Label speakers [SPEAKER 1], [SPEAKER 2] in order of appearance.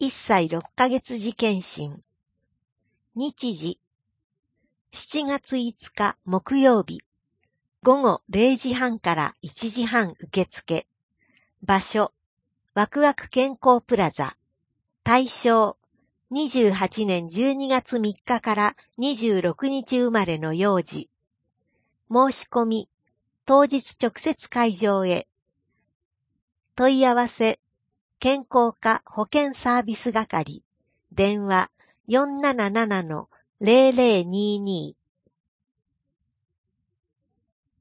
[SPEAKER 1] 1歳6ヶ月時検診。日時、7月5日木曜日、午後0時半から1時半受付。場所、ワクワク健康プラザ。対象、28年12月3日から26日生まれの幼児。申し込み、当日直接会場へ。問い合わせ、健康課保健サービス係。電話 477-0022